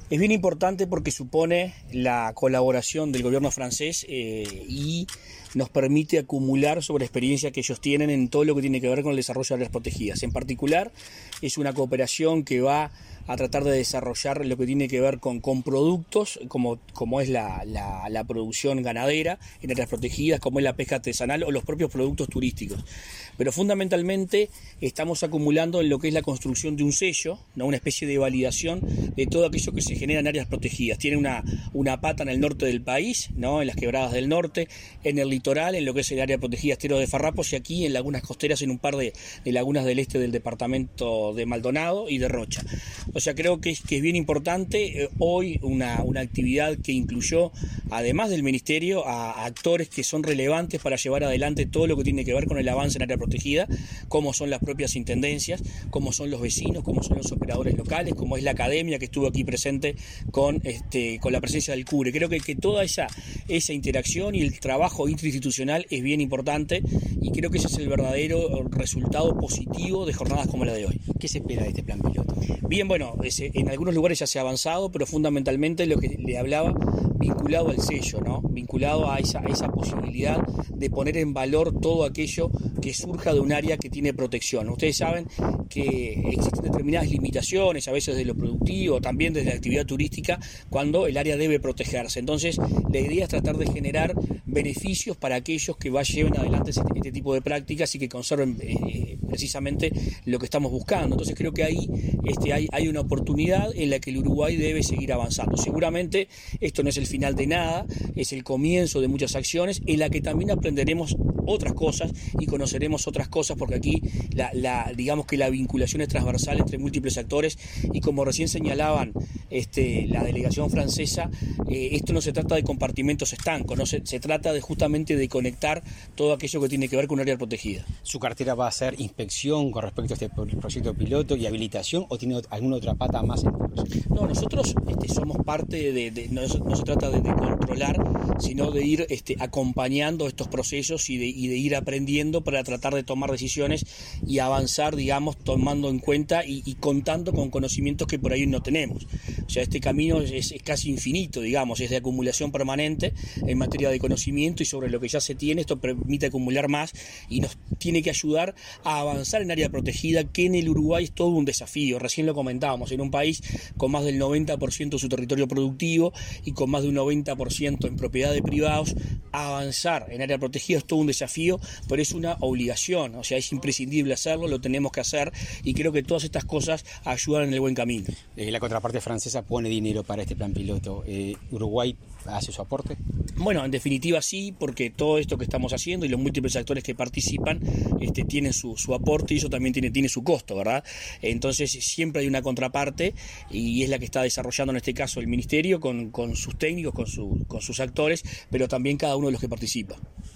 Es bien importante porque supone la colaboración del gobierno francés y nos permite acumular sobre experiencia que ellos tienen en todo lo que tiene que ver con el desarrollo de áreas protegidas. En particular, es una cooperación que va a tratar de desarrollar lo que tiene que ver con productos, como es la producción ganadera en áreas protegidas, como es la pesca artesanal o los propios productos turísticos. Pero fundamentalmente estamos acumulando en lo que es la construcción de un sello, ¿no? Una especie de validación de todo aquello que se genera en áreas protegidas. Tiene una pata en el norte del país, ¿no? En las quebradas del norte, en el litoral, en lo que es el área protegida Estero de Farrapos, y aquí en lagunas costeras, en un par de lagunas del este del departamento de Maldonado y de Rocha. O sea, creo que es bien importante hoy una actividad que incluyó, además del Ministerio, a actores que son relevantes para llevar adelante todo lo que tiene que ver con el avance en área protegida, como son las propias intendencias, como son los vecinos, como son los operadores locales, como es la academia que estuvo aquí presente con la presencia del CURE. Creo que toda esa interacción y el trabajo interinstitucional es bien importante, y creo que ese es el verdadero resultado positivo de jornadas como la de hoy. ¿Qué se espera de este plan piloto? Bien, bueno, en algunos lugares ya se ha avanzado, pero fundamentalmente lo que le hablaba, vinculado al sello, ¿no? Vinculado a esa posibilidad de poner en valor todo aquello que surja de un área que tiene protección. Ustedes saben que existen determinadas limitaciones, a veces de lo productivo, también desde la actividad turística, cuando el área debe protegerse. Entonces, la idea es tratar de generar beneficios para aquellos que lleven adelante este tipo de prácticas y que conserven precisamente lo que estamos buscando. Entonces, creo que ahí hay una oportunidad en la que el Uruguay debe seguir avanzando. Seguramente esto no es el final de nada, es el comienzo de muchas acciones en la que también aprenderemos otras cosas y conoceremos otras cosas, porque aquí digamos que la vinculación es transversal entre múltiples actores, y como recién señalaban la delegación francesa, esto no se trata de compartimentos estancos, no se trata justamente de conectar todo aquello que tiene que ver con un área protegida. ¿Su cartera va a ser inspección con respecto a este proyecto piloto y habilitación, o tiene alguna otra pata más en este proyecto? No, nosotros somos parte no se trata de controlar, sino de ir acompañando estos procesos y de ir aprendiendo para tratar de tomar decisiones y avanzar, digamos, tomando en cuenta y contando con conocimientos que por ahí no tenemos. O sea, este camino es casi infinito, digamos, es de acumulación permanente en materia de conocimiento, y sobre lo que ya se tiene, esto permite acumular más y nos tiene que ayudar a avanzar en área protegida, que en el Uruguay es todo un desafío. Recién lo comentábamos, en un país con más del 90% de su territorio productivo y con más de un 90% en propiedad de privados, avanzar en área protegida es todo un desafío, pero es una obligación. O sea, es imprescindible hacerlo, lo tenemos que hacer, y creo que todas estas cosas ayudan en el buen camino. La contraparte francesa pone dinero para este plan piloto. ¿Uruguay hace su aporte? Bueno, en definitiva sí, porque todo esto que estamos haciendo y los múltiples actores que participan tienen su aporte, y eso también tiene su costo, ¿verdad? Entonces siempre hay una contraparte, y es la que está desarrollando en este caso el Ministerio con sus técnicos, con sus actores, pero también cada uno de los que participa.